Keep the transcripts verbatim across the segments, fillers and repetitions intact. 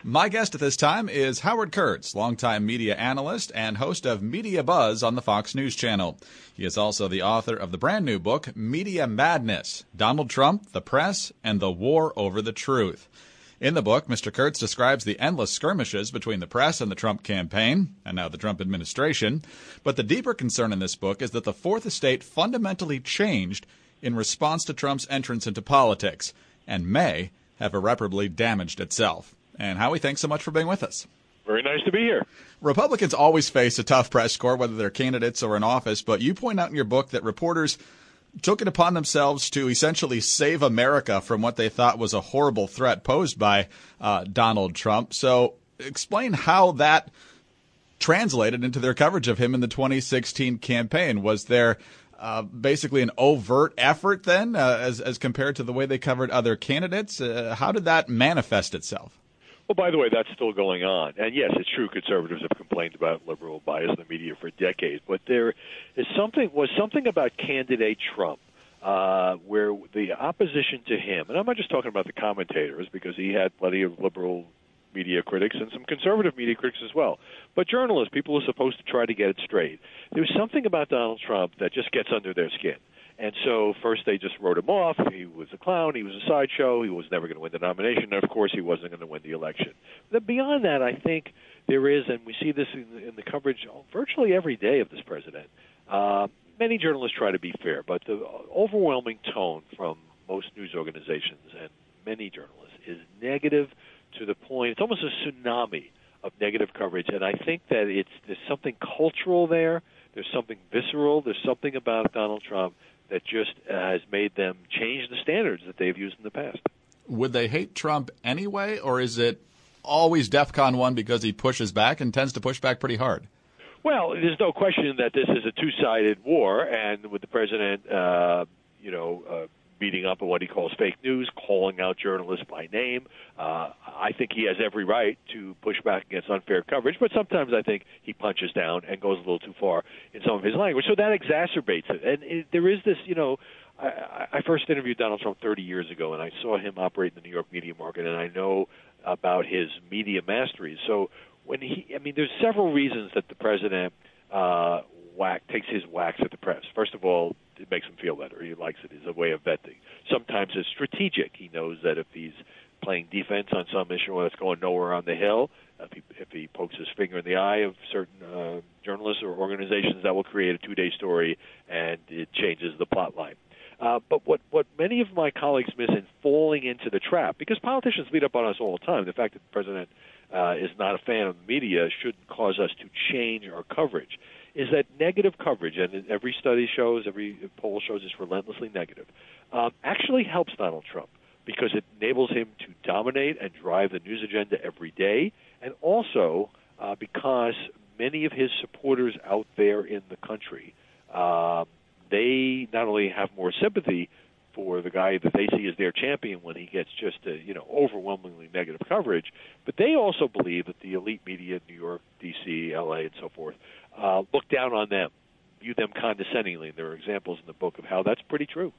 My guest at this time is Howard Kurtz, longtime media analyst and host of Media Buzz on the Fox News Channel. He is also the author of the brand new book, Media Madness, Donald Trump, the Press, and the War Over the Truth. In the book, Mister Kurtz describes the endless skirmishes between the press and the Trump campaign, and now the Trump administration. But the deeper concern in this book is that the Fourth Estate fundamentally changed in response to Trump's entrance into politics, and may have irreparably damaged itself. And Howie, thanks so much for being with us. Very nice to be here. Republicans always face a tough press corps, whether they're candidates or in office, but you point out in your book that reporters took it upon themselves to essentially save America from what they thought was a horrible threat posed by uh, Donald Trump. So explain how that translated into their coverage of him in the twenty sixteen campaign. Was there uh, basically an overt effort then uh, as, as compared to the way they covered other candidates? Uh, how did that manifest itself? Well, by the way, that's still going on. And yes, it's true conservatives have complained about liberal bias in the media for decades. But there is something was something about candidate Trump uh, where the opposition to him, and I'm not just talking about the commentators because he had plenty of liberal media critics and some conservative media critics as well. But journalists, people who are supposed to try to get it straight. There was something about Donald Trump that just gets under their skin. And so first they just wrote him off. He was a clown. He was a sideshow. He was never going to win the nomination. And, of course, he wasn't going to win the election. But beyond that, I think there is, and we see this in the, in the coverage virtually every day of this president, uh, many journalists try to be fair, but the overwhelming tone from most news organizations and many journalists is negative to the point, it's almost a tsunami of negative coverage. And I think that it's there's something cultural there. There's something visceral. There's something about Donald Trump that just uh, has made them change the standards that they've used in the past. Would they hate Trump anyway, or is it always DEFCON one because he pushes back and tends to push back pretty hard? Well, there's no question that this is a two-sided war, and with the president, uh, you know, uh, beating up on what he calls fake news, calling out journalists by name. Uh, I think he has every right to push back against unfair coverage, but sometimes I think he punches down and goes a little too far in some of his language. So that exacerbates it. And it, there is this, you know, I, I first interviewed Donald Trump thirty years ago, and I saw him operate in the New York media market, and I know about his media mastery. So when he, I mean, there's several reasons that the president uh, whack takes his whacks at the press. First of all, it makes him feel better. He likes it as a way of venting. Sometimes it's strategic. He knows that if he's playing defense on some issue that's going nowhere on the Hill, if he, if he pokes his finger in the eye of certain uh, journalists or organizations, that will create a two-day story, and it changes the plot line. Uh, but what, what many of my colleagues miss in falling into the trap, because politicians beat up on us all the time, the fact that the president uh, is not a fan of the media shouldn't cause us to change our coverage, is that negative coverage, and every study shows, every poll shows it's relentlessly negative, um, actually helps Donald Trump because it enables him to dominate and drive the news agenda every day, and also uh, because many of his supporters out there in the country, uh, they not only have more sympathy for the guy that they see as their champion when he gets just a, you know, overwhelmingly negative coverage, but they also believe that the elite media, New York, D C, L A, and so forth, uh, look down on them, view them condescendingly. And there are examples in the book of how that's pretty true.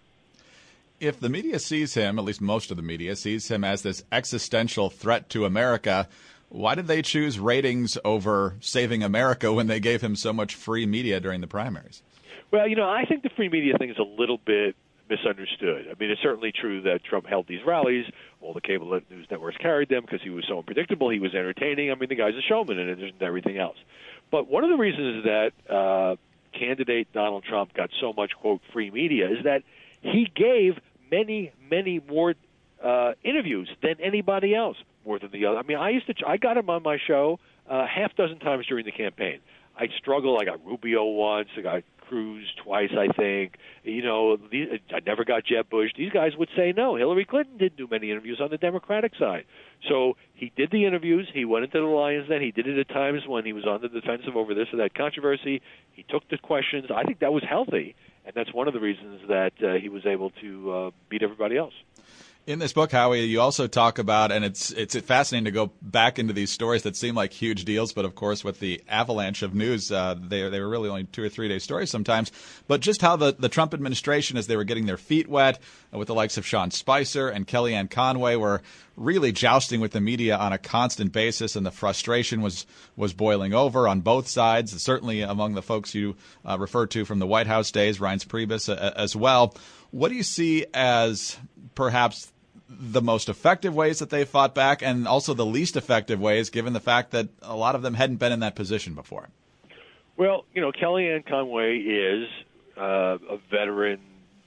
If the media sees him, at least most of the media, sees him as this existential threat to America, why did they choose ratings over saving America when they gave him so much free media during the primaries? Well, you know, I think the free media thing is a little bit misunderstood. I mean, it's certainly true that Trump held these rallies. All the cable news networks carried them because he was so unpredictable. He was entertaining. I mean, the guy's a showman and isn't everything else. But one of the reasons that uh, candidate Donald Trump got so much, quote, free media is that he gave many, many more uh, interviews than anybody else, more than the other. I mean, I used to, I got him on my show uh, half dozen times during the campaign. I'd struggle. I got Rubio once. I got Cruz twice, I think. You know, these, I never got Jeb Bush. These guys would say no. Hillary Clinton didn't do many interviews on the Democratic side. So he did the interviews. He went into the Lions Den. He did it at times when he was on the defensive over this or that controversy. He took the questions. I think that was healthy, and that's one of the reasons that uh, he was able to uh, beat everybody else. In this book, Howie, you also talk about, and it's it's fascinating to go back into these stories that seem like huge deals, but of course with the avalanche of news, uh, they, they were really only two or three day stories sometimes, but just how the, the Trump administration, as they were getting their feet wet uh, with the likes of Sean Spicer and Kellyanne Conway, were really jousting with the media on a constant basis, and the frustration was, was boiling over on both sides, certainly among the folks you uh, referred to from the White House days, Reince Priebus uh, as well. What do you see as perhaps the most effective ways that they fought back, and also the least effective ways, given the fact that a lot of them hadn't been in that position before? Well, you know, Kellyanne Conway is uh, a veteran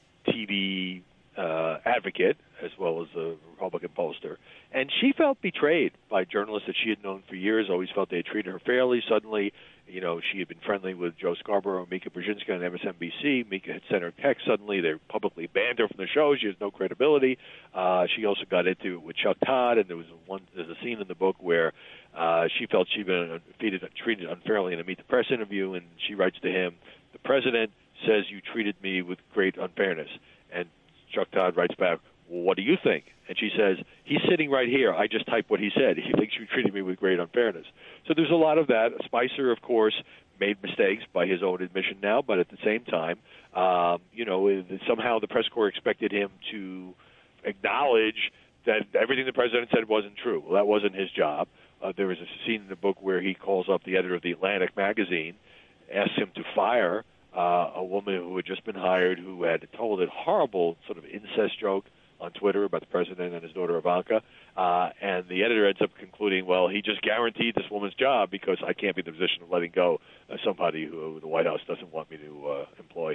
T V uh, advocate as well as a Republican pollster, and she felt betrayed by journalists that she had known for years, always felt they had treated her fairly. Suddenly, you know, she had been friendly with Joe Scarborough and Mika Brzezinski on M S N B C. Mika had sent her text. Suddenly, they publicly banned her from the show. She has no credibility. Uh, she also got into it with Chuck Todd, and there was one. There's a scene in the book where uh, she felt she'd been treated, treated unfairly in a Meet the Press interview, and she writes to him, "The president says you treated me with great unfairness," and Chuck Todd writes back, "Well, what do you think?" And she says, "He's sitting right here. I just typed what he said. He thinks you treated me with great unfairness." So there's a lot of that. Spicer, of course, made mistakes by his own admission now, but at the same time, um, you know, somehow the press corps expected him to acknowledge that everything the president said wasn't true. Well, that wasn't his job. Uh, there was a scene in the book where he calls up the editor of the Atlantic magazine, asks him to fire uh, a woman who had just been hired, who had told a horrible sort of incest joke on Twitter about the president and his daughter Ivanka, uh, and the editor ends up concluding, well, he just guaranteed this woman's job because I can't be in the position of letting go of somebody who the White House doesn't want me to uh, employ.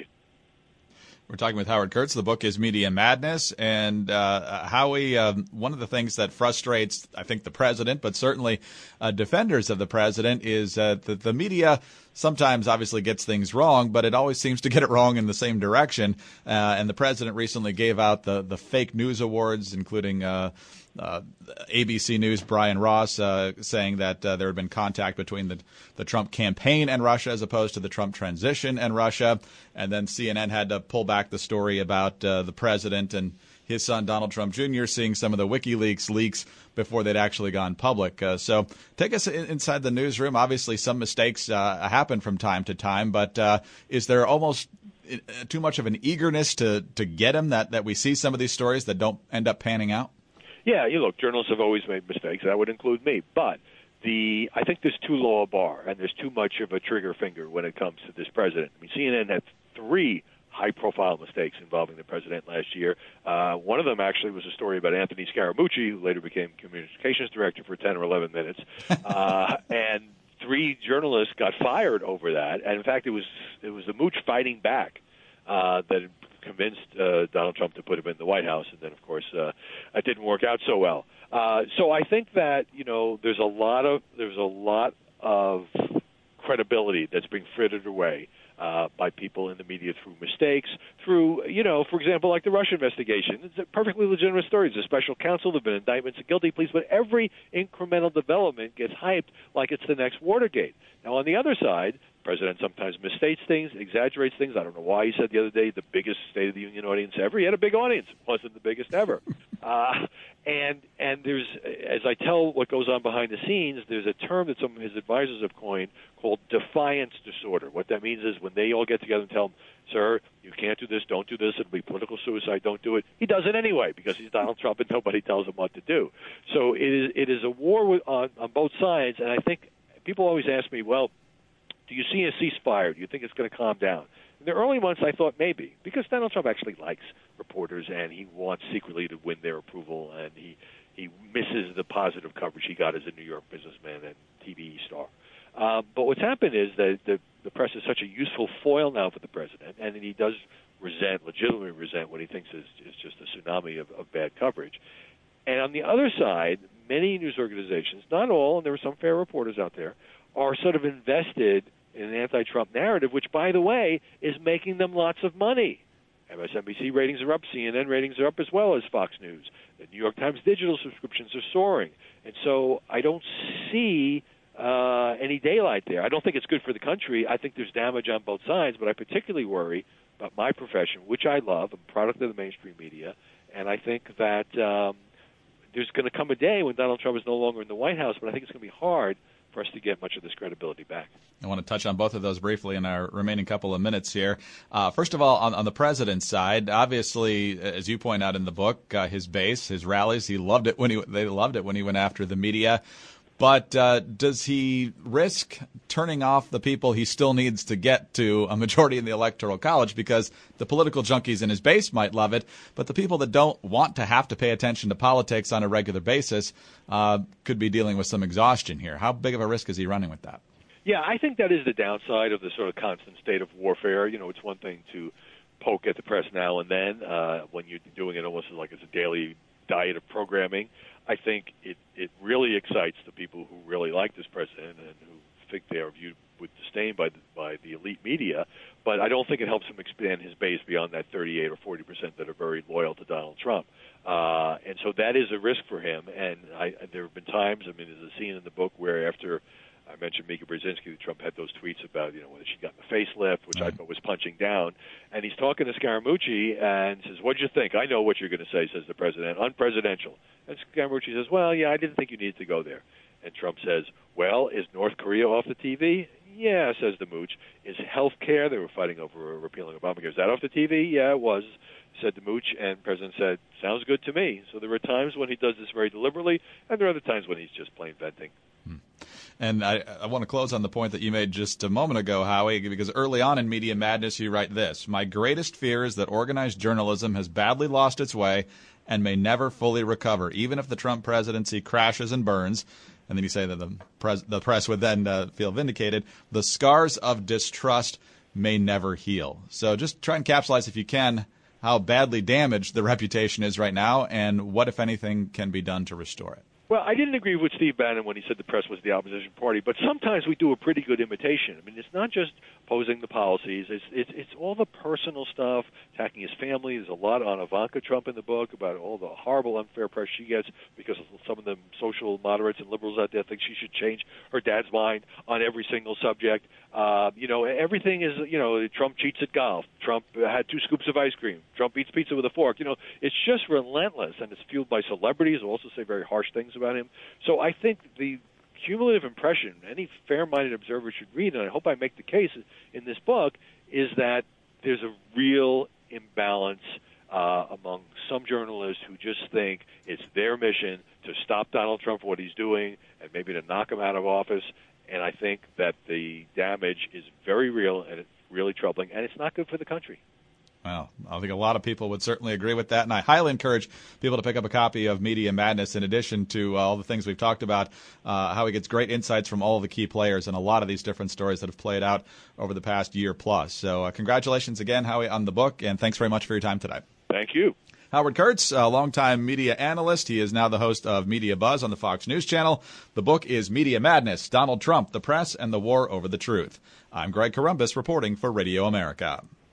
We're talking with Howard Kurtz. The book is Media Madness. And uh, Howie, um, one of the things that frustrates, I think, the president, but certainly uh, defenders of the president, is uh, that the media sometimes obviously gets things wrong, but it always seems to get it wrong in the same direction. Uh, and the president recently gave out the, the fake news awards, including uh, uh, A B C News' Brian Ross uh, saying that uh, there had been contact between the, the Trump campaign and Russia as opposed to the Trump transition and Russia. And then C N N had to pull back the story about uh, the president and his son, Donald Trump Junior, seeing some of the WikiLeaks leaks before they'd actually gone public. Uh, so take us in, inside the newsroom. Obviously, some mistakes uh, happen from time to time, but uh, is there almost too much of an eagerness to, to get him that, that we see some of these stories that don't end up panning out? Yeah, you look, journalists have always made mistakes. That would include me. But the I think there's too low a bar, and there's too much of a trigger finger when it comes to this president. I mean, C N N had three high-profile mistakes involving the president last year. Uh, one of them actually was a story about Anthony Scaramucci, who later became communications director for ten or eleven minutes. Uh, and three journalists got fired over that. And, in fact, it was it was the Mooch fighting back uh, that convinced uh, Donald Trump to put him in the White House. And then, of course, uh, it didn't work out so well. Uh, so I think that, you know, there's a lot of there's a lot of credibility that's being frittered away Uh, by people in the media through mistakes, through, you know, for example, like the Russia investigation. It's a perfectly legitimate story. There's a special counsel, there have been indictments and guilty pleas, but every incremental development gets hyped like it's the next Watergate. Now, on the other side, the president sometimes misstates things, exaggerates things. I don't know why he said the other day the biggest State of the Union audience ever. He had a big audience. It wasn't the biggest ever. Uh, and and there's, as I tell what goes on behind the scenes, there's a term that some of his advisors have coined called defiance disorder. What that means is when they all get together and tell him, sir, you can't do this, don't do this, it'll be political suicide, don't do it, he does it anyway because he's Donald Trump and nobody tells him what to do. So it is it is a war with, on, on both sides, and I think people always ask me, well, do you see a ceasefire? Do you think it's going to calm down? In the early months, I thought maybe, because Donald Trump actually likes reporters and he wants secretly to win their approval, and he, he misses the positive coverage he got as a New York businessman and T V star. Uh, but what's happened is that the, the press is such a useful foil now for the president, and he does resent, legitimately resent, what he thinks is, is just a tsunami of, of bad coverage. And on the other side, many news organizations, not all, and there are some fair reporters out there, are sort of invested in an anti-Trump narrative, which, by the way, is making them lots of money. M S N B C ratings are up, C N N ratings are up, as well as Fox News. The New York Times digital subscriptions are soaring. And so I don't see uh, any daylight there. I don't think it's good for the country. I think there's damage on both sides, but I particularly worry about my profession, which I love. I'm a product of the mainstream media, And I think that um, there's going to come a day when Donald Trump is no longer in the White House, but I think it's going to be hard for us to get much of this credibility back. I want to touch on both of those briefly in our remaining couple of minutes here. Uh, first of all, on, on the president's side, obviously, as you point out in the book, uh, his base, his rallies, he loved it when he they loved it when he went after the media. But uh, does he risk turning off the people he still needs to get to a majority in the Electoral College? Because the political junkies in his base might love it, but the people that don't want to have to pay attention to politics on a regular basis uh, could be dealing with some exhaustion here. How big of a risk is he running with that? Yeah, I think that is the downside of the sort of constant state of warfare. You know, it's one thing to poke at the press now and then uh, when you're doing it almost like it's a daily diet of programming. I think it, it really excites the people who really like this president and who think they are viewed with disdain by the, by the elite media, but I don't think it helps him expand his base beyond that thirty-eight or forty percent that are very loyal to Donald Trump. Uh, and so that is a risk for him. And I, there have been times, I mean, there's a scene in the book where after I mentioned Mika Brzezinski, that Trump had those tweets about, you know, whether she got the facelift, which right. I thought was punching down. And he's talking to Scaramucci and says, "What'd you think?" "I know what you're going to say," says the president. "Unpresidential." And Scaramucci says, "Well, yeah, I didn't think you needed to go there." And Trump says, "Well, is North Korea off the T V?" "Yeah," says the mooch. "Is health care?" They were fighting over repealing Obamacare. "Is that off the T V?" "Yeah, it was," said the mooch. And the president said, "Sounds good to me." So there are times when he does this very deliberately, and there are other times when he's just plain venting. Hmm. And I, I want to close on the point that you made just a moment ago, Howie, because early on in Media Madness, you write this: "My greatest fear is that organized journalism has badly lost its way and may never fully recover, even if the Trump presidency crashes and burns." And then you say that the press, the press would then uh, feel vindicated. "The scars of distrust may never heal." So just try and capsulize, if you can, how badly damaged the reputation is right now and what, if anything, can be done to restore it. Well, I didn't agree with Steve Bannon when he said the press was the opposition party, but sometimes we do a pretty good imitation. I mean, it's not just posing the policies. It's, it's, it's all the personal stuff, attacking his family. There's a lot on Ivanka Trump in the book about all the horrible, unfair press she gets because some of the social moderates and liberals out there think she should change her dad's mind on every single subject. Uh, you know, everything is, you know, Trump cheats at golf. Trump had two scoops of ice cream. Trump eats pizza with a fork. You know, it's just relentless, and it's fueled by celebrities who also say very harsh things about him. So I think the cumulative impression any fair-minded observer should read, and I hope I make the case in this book, is that there's a real imbalance uh, among some journalists who just think it's their mission to stop Donald Trump for what he's doing and maybe to knock him out of office. And I think that the damage is very real and it's really troubling, and it's not good for the country. Well, I think a lot of people would certainly agree with that, and I highly encourage people to pick up a copy of Media Madness in addition to uh, all the things we've talked about, uh, how he gets great insights from all of the key players and a lot of these different stories that have played out over the past year plus. So uh, congratulations again, Howie, on the book, and thanks very much for your time today. Thank you. Howard Kurtz, a longtime media analyst. He is now the host of Media Buzz on the Fox News Channel. The book is Media Madness: Donald Trump, the Press, and the War Over the Truth. I'm Greg Corombos reporting for Radio America.